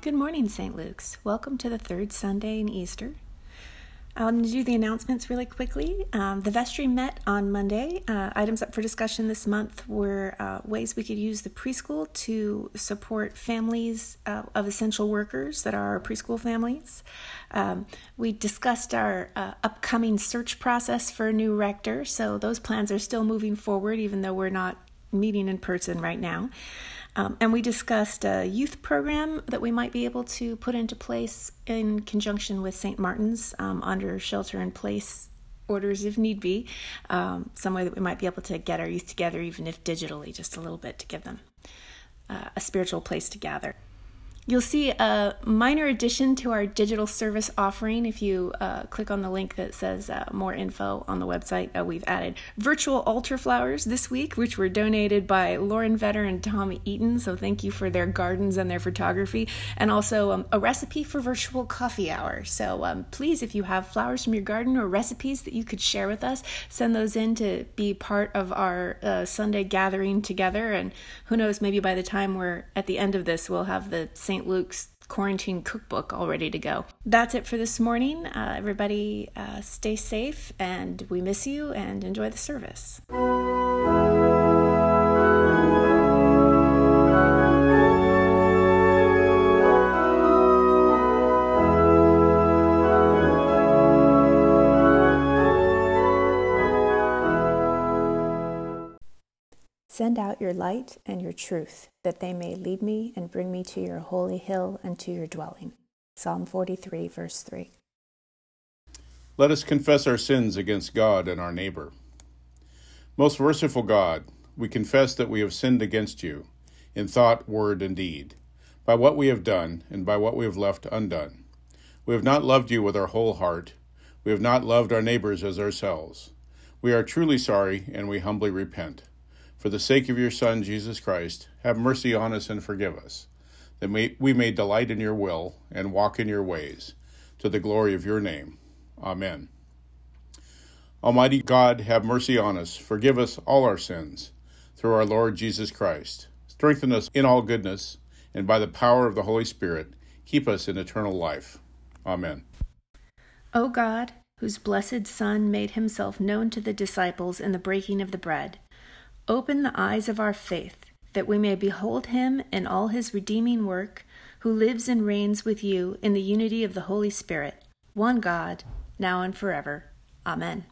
Good morning, St. Luke's. Welcome to the third Sunday in Easter. I'll do the announcements really quickly. The vestry met on Monday. Items up for discussion this month were ways we could use the preschool to support families of essential workers that are our preschool families. We discussed our upcoming search process for a new rector, so those plans are still moving forward even though we're not meeting in person right now. And we discussed a youth program that we might be able to put into place in conjunction with St. Martin's under shelter-in-place orders if need be, some way that we might be able to get our youth together, even if digitally, just a little bit to give them a spiritual place to gather. You'll see a minor addition to our digital service offering. If you click on the link that says more info on the website, we've added virtual altar flowers this week, which were donated by Lauren Vetter and Tom Eaton. So thank you for their gardens and their photography, and also a recipe for virtual coffee hour. So please, if you have flowers from your garden or recipes that you could share with us, send those in to be part of our Sunday gathering together. And who knows, maybe by the time we're at the end of this, we'll have the St. Luke's quarantine cookbook all ready to go. That's it for this morning. Everybody stay safe, and we miss you, and enjoy the service. Send out your light and your truth, that they may lead me and bring me to your holy hill and to your dwelling. Psalm 43, verse 3. Let us confess our sins against God and our neighbor. Most merciful God, we confess that we have sinned against you, in thought, word, and deed, by what we have done and by what we have left undone. We have not loved you with our whole heart. We have not loved our neighbors as ourselves. We are truly sorry, and we humbly repent. For the sake of your Son, Jesus Christ, have mercy on us and forgive us, that we may delight in your will and walk in your ways, to the glory of your name. Amen. Almighty God, have mercy on us, forgive us all our sins, through our Lord Jesus Christ. Strengthen us in all goodness, and by the power of the Holy Spirit, keep us in eternal life. Amen. O God, whose blessed Son made himself known to the disciples in the breaking of the bread, open the eyes of our faith, that we may behold him in all his redeeming work, who lives and reigns with you in the unity of the Holy Spirit, one God, now and forever. Amen.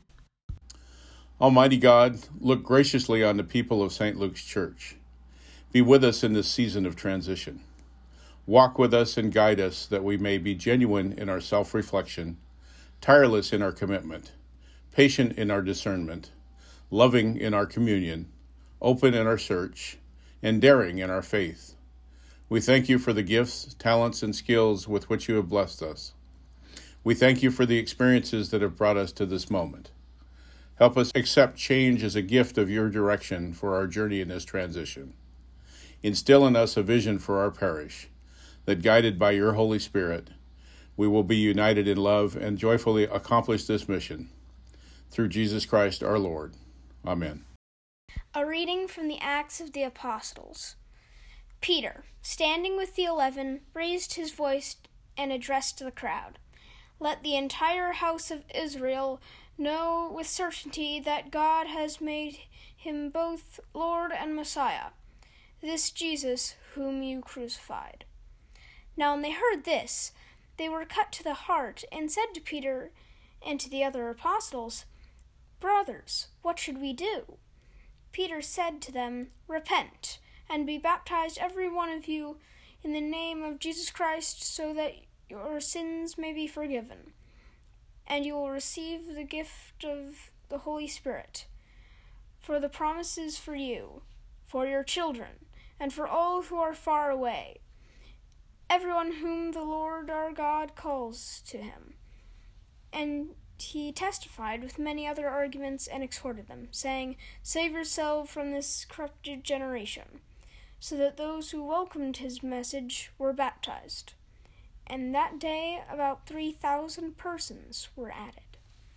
Almighty God, look graciously on the people of St. Luke's Church. Be with us in this season of transition. Walk with us and guide us, that we may be genuine in our self-reflection, tireless in our commitment, patient in our discernment, loving in our communion, open in our search, and daring in our faith. We thank you for the gifts, talents, and skills with which you have blessed us. We thank you for the experiences that have brought us to this moment. Help us accept change as a gift of your direction for our journey in this transition. Instill in us a vision for our parish, that guided by your Holy Spirit, we will be united in love and joyfully accomplish this mission. Through Jesus Christ our Lord. Amen. A reading from the Acts of the Apostles. Peter, standing with the 11, raised his voice and addressed the crowd. Let the entire house of Israel know with certainty that God has made him both Lord and Messiah, this Jesus whom you crucified. Now when they heard this, they were cut to the heart, and said to Peter and to the other apostles, Brothers, what should we do? Peter said to them, Repent, and be baptized every one of you in the name of Jesus Christ, so that your sins may be forgiven, and you will receive the gift of the Holy Spirit. For the promise is for you, for your children, and for all who are far away, everyone whom the Lord our God calls to him. And he testified with many other arguments and exhorted them, saying, Save yourselves from this corrupted generation. So that those who welcomed his message were baptized. And that day about 3,000 persons were added.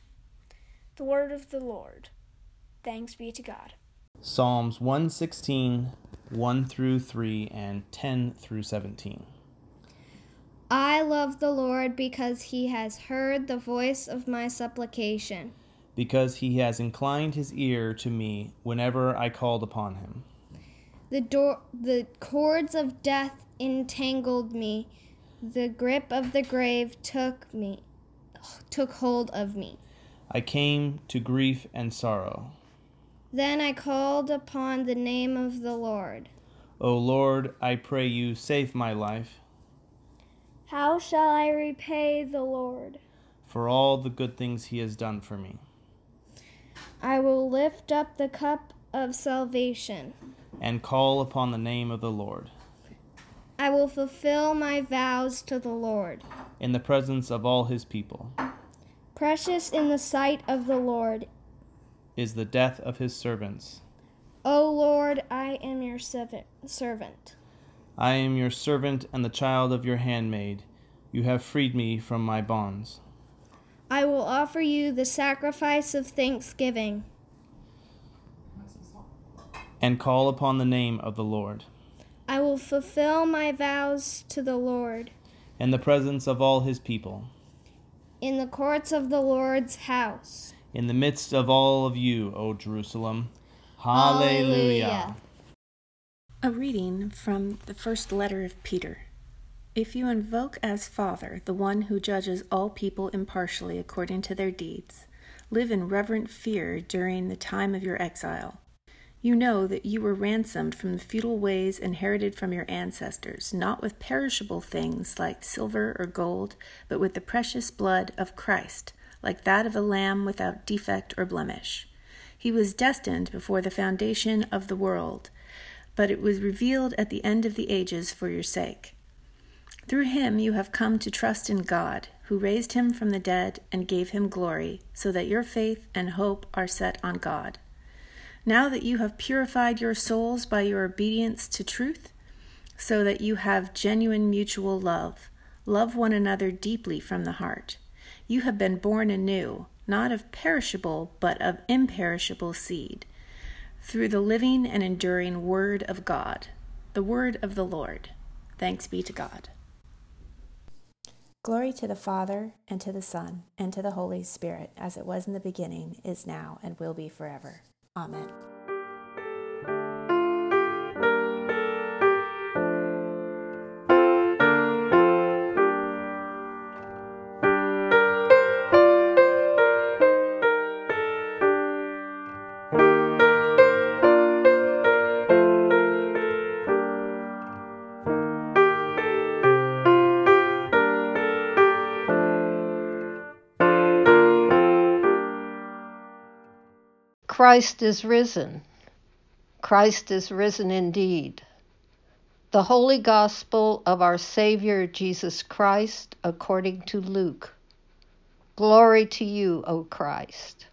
The word of the Lord. Thanks be to God. Psalms 116, 1 through 3, and 10 through 17. I love the Lord because he has heard the voice of my supplication. Because he has inclined his ear to me whenever I called upon him. The cords of death entangled me. The grip of the grave took hold of me. I came to grief and sorrow. Then I called upon the name of the Lord. O Lord, I pray you, save my life. How shall I repay the Lord For all the good things he has done for me, I will lift up the cup of salvation. and call upon the name of the Lord. I will fulfill my vows to the Lord. In the presence of all his people Precious in the sight of the Lord is the death of his servants. O Lord, I am your servant. I am your servant and the child of your handmaid. You have freed me from my bonds. I will offer you the sacrifice of thanksgiving. And call upon the name of the Lord. I will fulfill my vows to the Lord. In the presence of all his people. In the courts of the Lord's house. In the midst of all of you, O Jerusalem. Hallelujah. A reading from the first letter of Peter. If you invoke as Father the one who judges all people impartially according to their deeds, live in reverent fear during the time of your exile. You know that you were ransomed from the futile ways inherited from your ancestors, not with perishable things like silver or gold, but with the precious blood of Christ, like that of a lamb without defect or blemish. He was destined before the foundation of the world, but it was revealed at the end of the ages for your sake. Through him you have come to trust in God, who raised him from the dead and gave him glory, so that your faith and hope are set on God. Now that you have purified your souls by your obedience to truth, so that you have genuine mutual love, love one another deeply from the heart. You have been born anew, not of perishable, but of imperishable seed, through the living and enduring Word of God, the Word of the Lord. Thanks be to God. Glory to the Father, and to the Son, and to the Holy Spirit, as it was in the beginning, is now, and will be forever. Amen. Christ is risen. Christ is risen indeed. The Holy Gospel of our Savior Jesus Christ according to Luke. Glory to you, O Christ.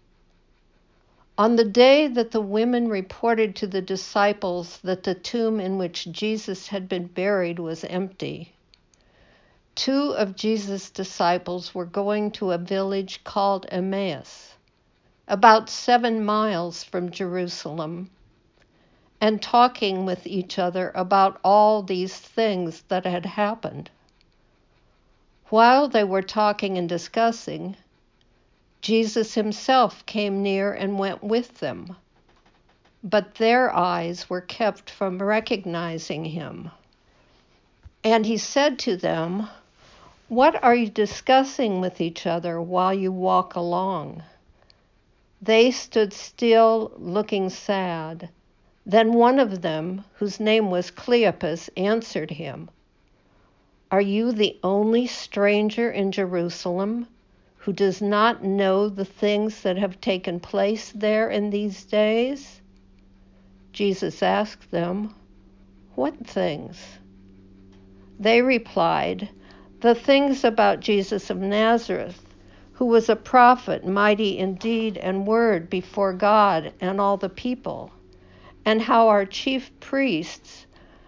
On the day that the women reported to the disciples that the tomb in which Jesus had been buried was empty, 2 of Jesus' disciples were going to a village called Emmaus, about 7 miles from Jerusalem, and talking with each other about all these things that had happened. While they were talking and discussing, Jesus himself came near and went with them, but their eyes were kept from recognizing him. And he said to them, "What are you discussing with each other while you walk along?" They stood still, looking sad. Then one of them, whose name was Cleopas, answered him, "Are you the only stranger in Jerusalem who does not know the things that have taken place there in these days?" Jesus asked them, "What things?" They replied, "The things about Jesus of Nazareth, who was a prophet, mighty in deed and word before God and all the people, and how our chief priests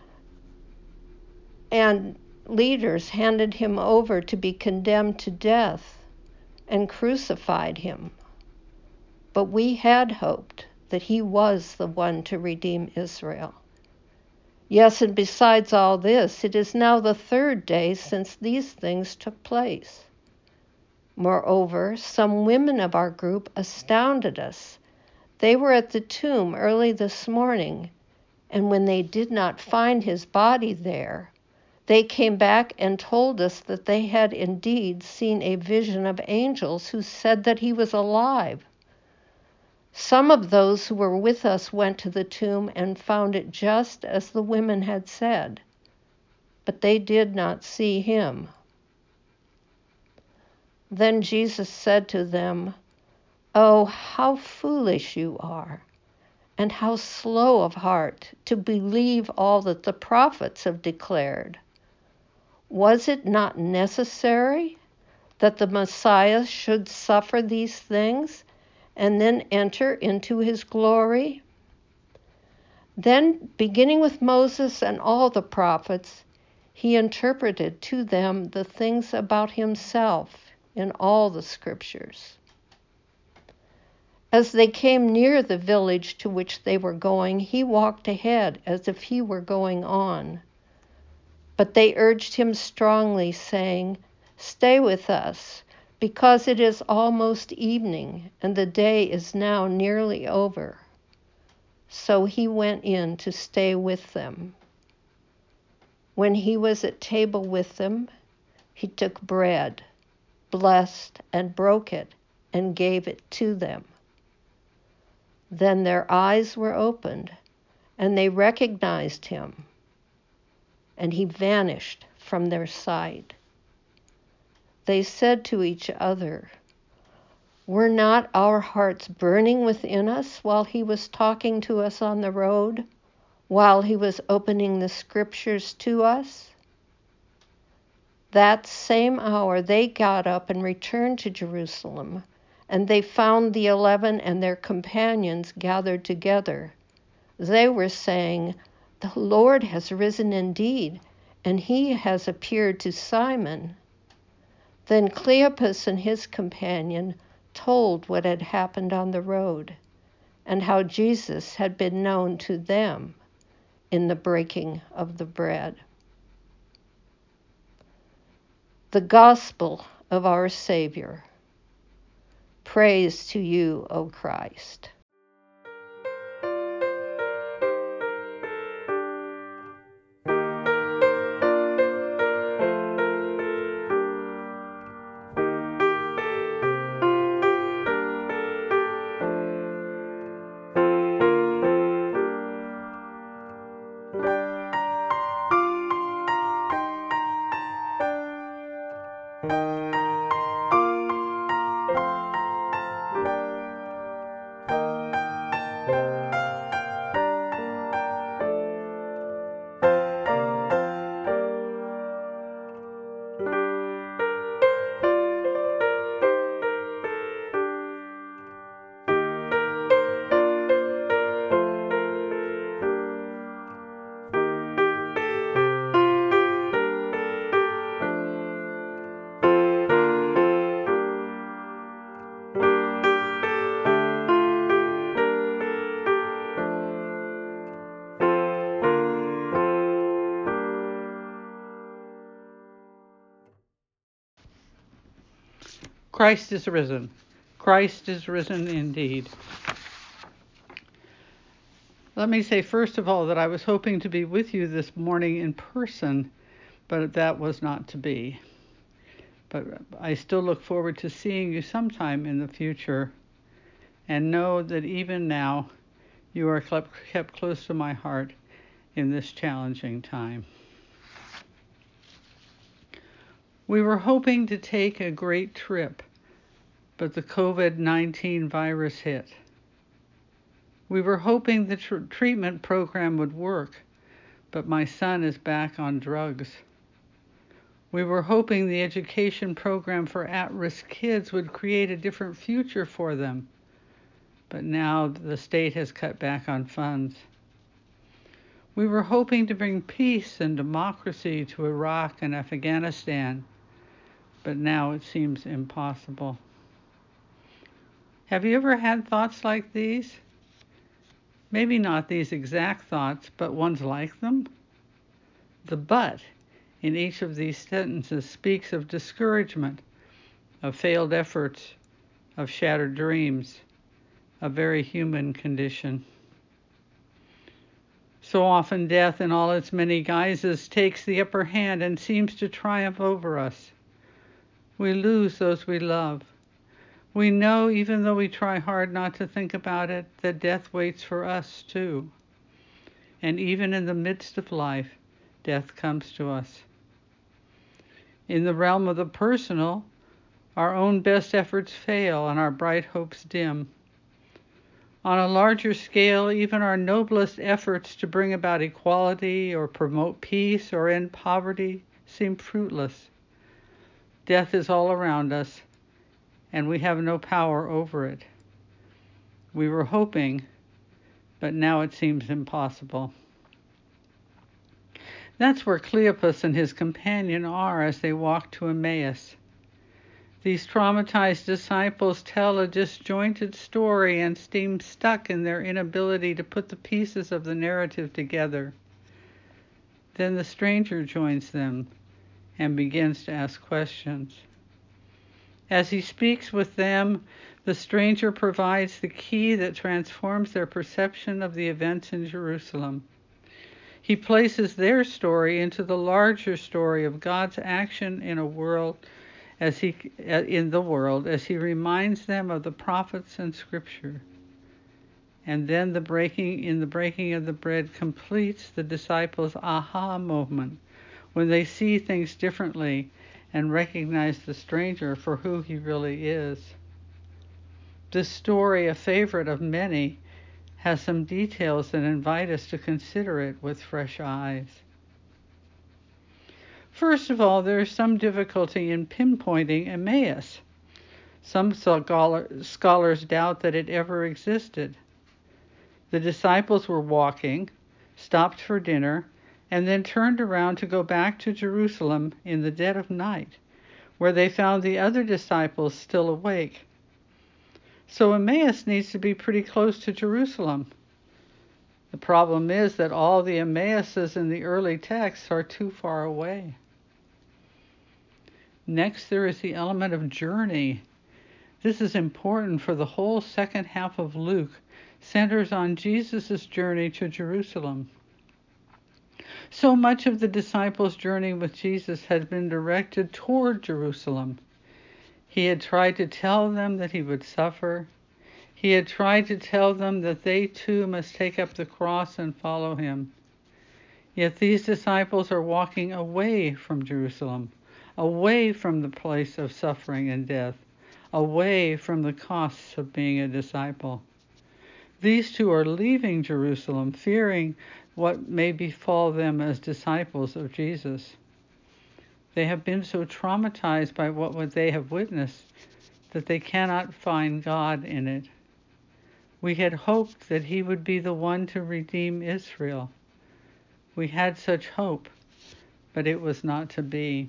and leaders handed him over to be condemned to death and crucified him. But we had hoped that he was the one to redeem Israel. Yes, and besides all this, it is now the third day since these things took place. Moreover, some women of our group astounded us. They were at the tomb early this morning, and when they did not find his body there, they came back and told us that they had indeed seen a vision of angels who said that he was alive. Some of those who were with us went to the tomb and found it just as the women had said, but they did not see him. Then Jesus said to them, "Oh, how foolish you are, and how slow of heart to believe all that the prophets have declared. Was it not necessary that the Messiah should suffer these things and then enter into his glory?" Then, beginning with Moses and all the prophets, he interpreted to them the things about himself in all the scriptures. As they came near the village to which they were going, he walked ahead as if he were going on. But they urged him strongly, saying, "Stay with us, because it is almost evening, and the day is now nearly over." So he went in to stay with them. When he was at table with them, he took bread, blessed and broke it, and gave it to them. Then their eyes were opened, and they recognized him, and he vanished from their sight. They said to each other, "Were not our hearts burning within us while he was talking to us on the road, while he was opening the scriptures to us?" That same hour they got up and returned to Jerusalem, and they found the 11 and their companions gathered together. They were saying, "The Lord has risen indeed, and he has appeared to Simon." Then Cleopas and his companion told what had happened on the road, and how Jesus had been known to them in the breaking of the bread. The Gospel of our Savior. Praise to you, O Christ. Christ is risen. Christ is risen indeed. Let me say first of all that I was hoping to be with you this morning in person, but that was not to be. But I still look forward to seeing you sometime in the future, and know that even now you are kept close to my heart in this challenging time. We were hoping to take a great trip, but the COVID-19 virus hit. We were hoping the treatment program would work, but my son is back on drugs. We were hoping the education program for at-risk kids would create a different future for them, but now the state has cut back on funds. We were hoping to bring peace and democracy to Iraq and Afghanistan, but now it seems impossible. Have you ever had thoughts like these? Maybe not these exact thoughts, but ones like them. The but in each of these sentences speaks of discouragement, of failed efforts, of shattered dreams, a very human condition. So often death in all its many guises takes the upper hand and seems to triumph over us. We lose those we love. We know, even though we try hard not to think about it, that death waits for us too. And even in the midst of life, death comes to us. In the realm of the personal, our own best efforts fail and our bright hopes dim. On a larger scale, even our noblest efforts to bring about equality or promote peace or end poverty seem fruitless. Death is all around us, and we have no power over it. We were hoping, but now it seems impossible. That's where Cleopas and his companion are as they walk to Emmaus. These traumatized disciples tell a disjointed story and seem stuck in their inability to put the pieces of the narrative together. Then the stranger joins them and begins to ask questions. As he speaks with them, the stranger provides the key that transforms their perception of the events in Jerusalem. He places their story into the larger story of God's action in the world as he reminds them of the prophets and Scripture. And then the breaking of the bread completes the disciples' aha moment, when they see things differently and recognize the stranger for who he really is. This story, a favorite of many, has some details that invite us to consider it with fresh eyes. First of all, there is some difficulty in pinpointing Emmaus. Some scholars doubt that it ever existed. The disciples were walking, stopped for dinner, and then turned around to go back to Jerusalem in the dead of night, where they found the other disciples still awake. So Emmaus needs to be pretty close to Jerusalem. The problem is that all the Emmauses in the early texts are too far away. Next, there is the element of journey. This is important, for the whole second half of Luke centers on Jesus' journey to Jerusalem. So much of the disciples' journey with Jesus had been directed toward Jerusalem. He had tried to tell them that he would suffer. He had tried to tell them that they too must take up the cross and follow him. Yet these disciples are walking away from Jerusalem, away from the place of suffering and death, away from the costs of being a disciple. These two are leaving Jerusalem, fearing what may befall them as disciples of Jesus. They have been so traumatized by what they have witnessed that they cannot find God in it. We had hoped that he would be the one to redeem Israel. We had such hope, but it was not to be.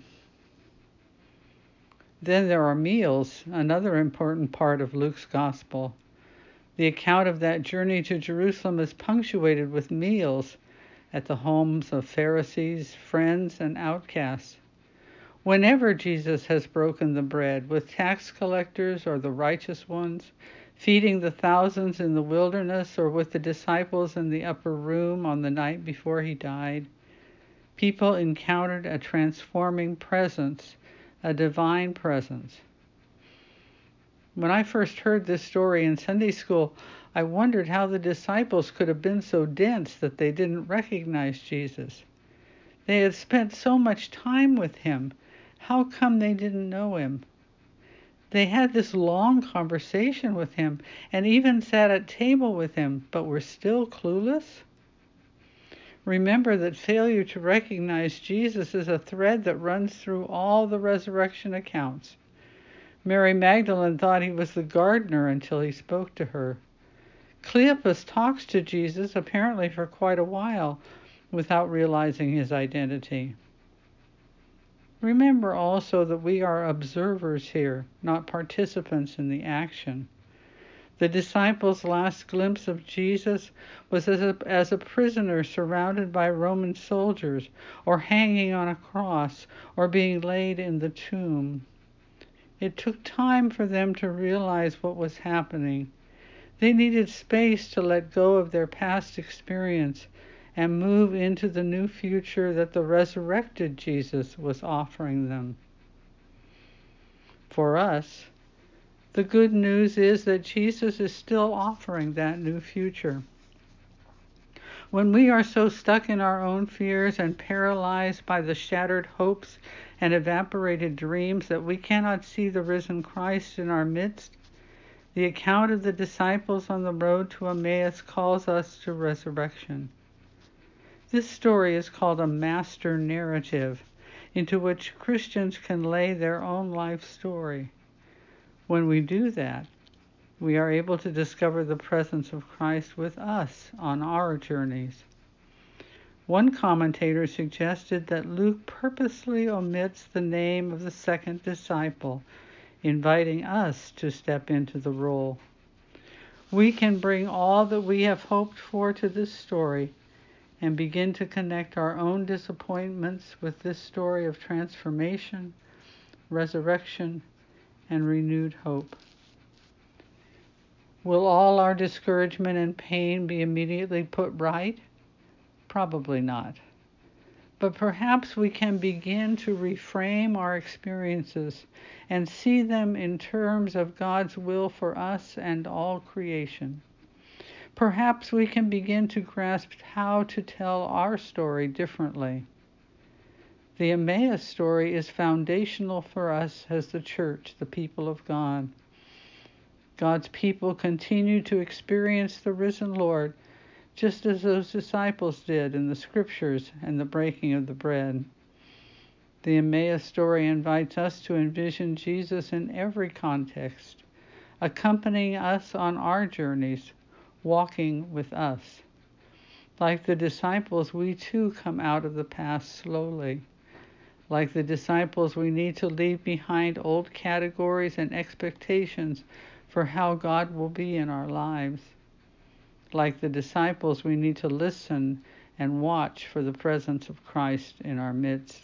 Then there are meals, another important part of Luke's gospel. The account of that journey to Jerusalem is punctuated with meals at the homes of Pharisees, friends, and outcasts. Whenever Jesus has broken the bread with tax collectors or the righteous ones, feeding the thousands in the wilderness, or with the disciples in the upper room on the night before he died, people encountered a transforming presence, a divine presence. When I first heard this story in Sunday school, I wondered how the disciples could have been so dense that they didn't recognize Jesus. They had spent so much time with him. How come they didn't know him? They had this long conversation with him and even sat at table with him, but were still clueless? Remember that failure to recognize Jesus is a thread that runs through all the resurrection accounts. Mary Magdalene thought he was the gardener until he spoke to her. Cleopas talks to Jesus apparently for quite a while without realizing his identity. Remember also that we are observers here, not participants in the action. The disciples' last glimpse of Jesus was as a prisoner surrounded by Roman soldiers, or hanging on a cross, or being laid in the tomb. It took time for them to realize what was happening. They needed space to let go of their past experience and move into the new future that the resurrected Jesus was offering them. For us, the good news is that Jesus is still offering that new future. When we are so stuck in our own fears and paralyzed by the shattered hopes and evaporated dreams that we cannot see the risen Christ in our midst, the account of the disciples on the road to Emmaus calls us to resurrection. This story is called a master narrative, into which Christians can lay their own life story. When we do that, we are able to discover the presence of Christ with us on our journeys. One commentator suggested that Luke purposely omits the name of the second disciple, inviting us to step into the role. We can bring all that we have hoped for to this story and begin to connect our own disappointments with this story of transformation, resurrection, and renewed hope. Will all our discouragement and pain be immediately put right? Probably not. But perhaps we can begin to reframe our experiences and see them in terms of God's will for us and all creation. Perhaps we can begin to grasp how to tell our story differently. The Emmaus story is foundational for us as the church, the people of God. God's people continue to experience the risen Lord, just as those disciples did in the scriptures and the breaking of the bread. The Emmaus story invites us to envision Jesus in every context, accompanying us on our journeys, walking with us. Like the disciples, we too come out of the past slowly. Like the disciples, we need to leave behind old categories and expectations for how God will be in our lives. Like the disciples, we need to listen and watch for the presence of Christ in our midst.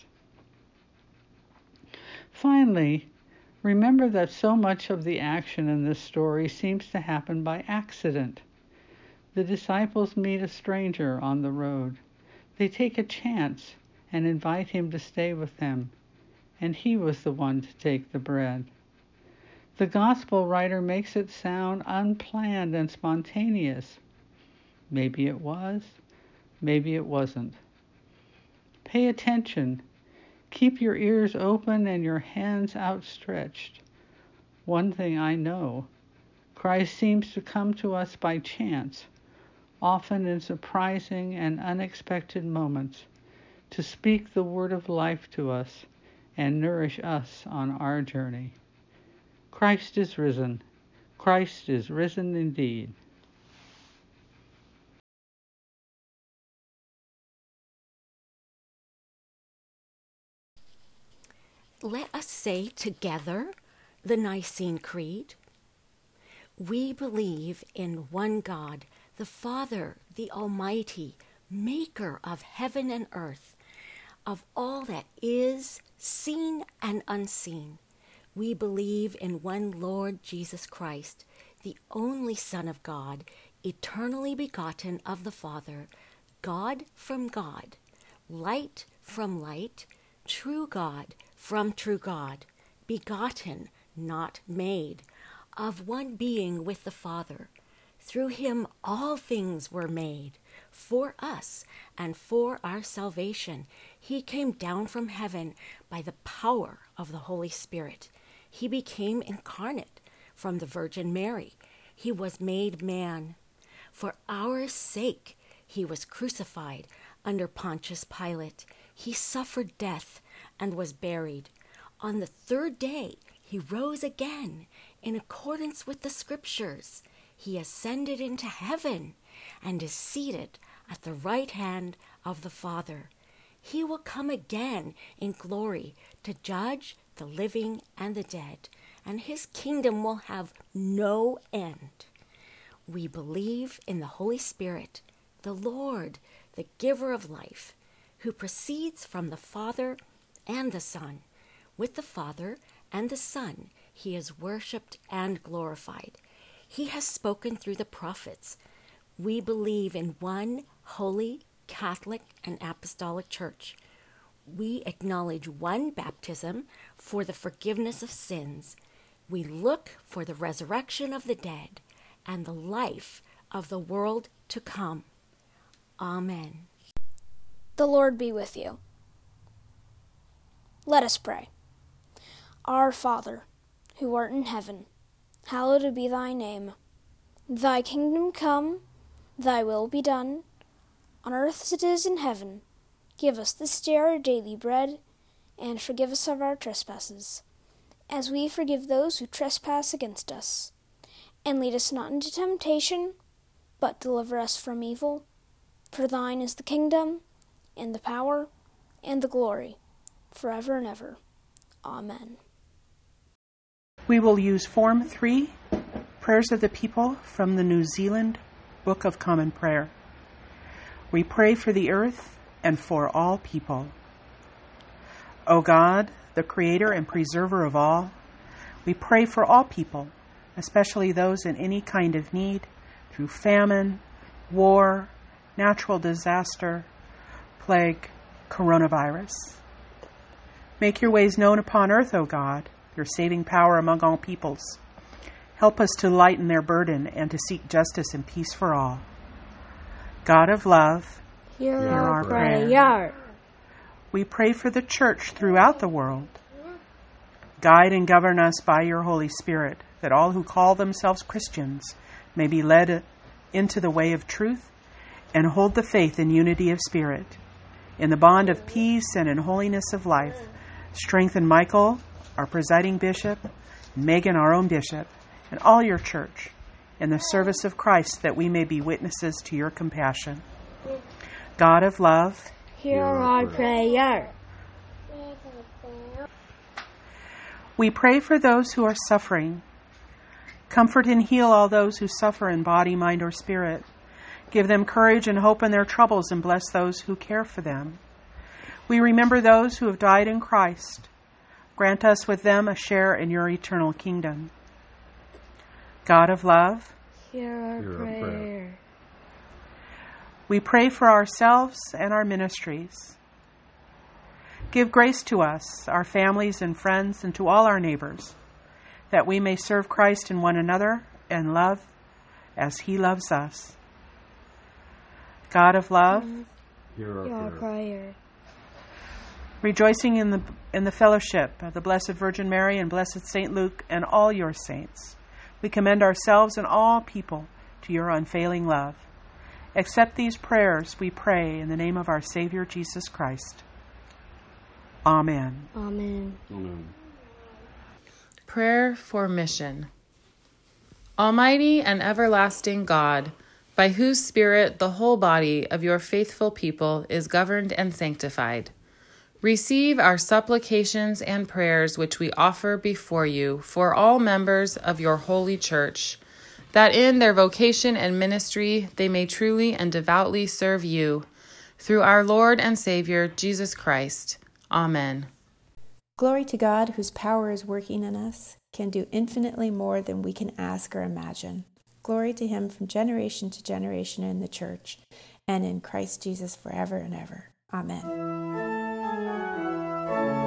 Finally, remember that so much of the action in this story seems to happen by accident. The disciples meet a stranger on the road. They take a chance and invite him to stay with them, and he was the one to take the bread. The gospel writer makes it sound unplanned and spontaneous. Maybe it was, maybe it wasn't. Pay attention. Keep your ears open and your hands outstretched. One thing I know, Christ seems to come to us by chance, often in surprising and unexpected moments, to speak the word of life to us and nourish us on our journey. Christ is risen. Christ is risen indeed. Let us say together the Nicene Creed. We believe in one God, the Father, the Almighty, maker of heaven and earth, of all that is seen and unseen. We believe in one Lord Jesus Christ, the only Son of God, eternally begotten of the Father, God from God, light from light, true God from true God, begotten, not made, of one being with the Father. Through him all things were made. For us and for our salvation, he came down from heaven by the power of the Holy Spirit. He became incarnate from the Virgin Mary. He was made man. For our sake, he was crucified under Pontius Pilate. He suffered death and was buried. On the third day, he rose again in accordance with the Scriptures. He ascended into heaven and is seated at the right hand of the Father. He will come again in glory to judge the living and the dead, and his kingdom will have no end. We believe in the Holy Spirit, the Lord, the giver of life, who proceeds from the Father and the Son. With the Father and the Son, he is worshipped and glorified. He has spoken through the prophets. We believe in one holy, Catholic, and Apostolic Church. We acknowledge one baptism for the forgiveness of sins. We look for the resurrection of the dead and the life of the world to come. Amen. The Lord be with you. Let us pray. Our Father, who art in heaven, hallowed be thy name. Thy kingdom come, thy will be done, on earth as it is in heaven. Give us this day our daily bread, and forgive us of our trespasses, as we forgive those who trespass against us. And lead us not into temptation, but deliver us from evil. For thine is the kingdom, and the power, and the glory, forever and ever. Amen. We will use Form 3, Prayers of the People from the New Zealand Book of Common Prayer. We pray for the earth and for all people. O God, the Creator and Preserver of all, we pray for all people, especially those in any kind of need, through famine, war, natural disaster, plague, coronavirus. Make your ways known upon earth, O God, your saving power among all peoples. Help us to lighten their burden and to seek justice and peace for all. God of love, hear our prayer. We pray for the Church throughout the world. Guide and govern us by your Holy Spirit, that all who call themselves Christians may be led into the way of truth and hold the faith in unity of spirit. In the bond of peace and in holiness of life, strengthen Michael, our presiding bishop, Megan, our own bishop, and all your church in the service of Christ, that we may be witnesses to your compassion. God of love, hear our prayer. We pray for those who are suffering. Comfort and heal all those who suffer in body, mind, or spirit. Give them courage and hope in their troubles, and bless those who care for them. We remember those who have died in Christ. Grant us with them a share in your eternal kingdom. God of love, hear our prayer. We pray for ourselves and our ministries. Give grace to us, our families and friends, and to all our neighbors, that we may serve Christ in one another and love as he loves us. God of love, hear our prayer. Rejoicing in the fellowship of the Blessed Virgin Mary and Blessed Saint Luke and all your saints, we commend ourselves and all people to your unfailing love. Accept these prayers, we pray, in the name of our Savior, Jesus Christ. Amen. Amen. Amen. Prayer for mission. Almighty and everlasting God, by whose Spirit the whole body of your faithful people is governed and sanctified, receive our supplications and prayers which we offer before you for all members of your holy church, that in their vocation and ministry they may truly and devoutly serve you, through our Lord and Savior, Jesus Christ. Amen. Glory to God, whose power is working in us, can do infinitely more than we can ask or imagine. Glory to him from generation to generation in the church, and in Christ Jesus forever and ever. Amen.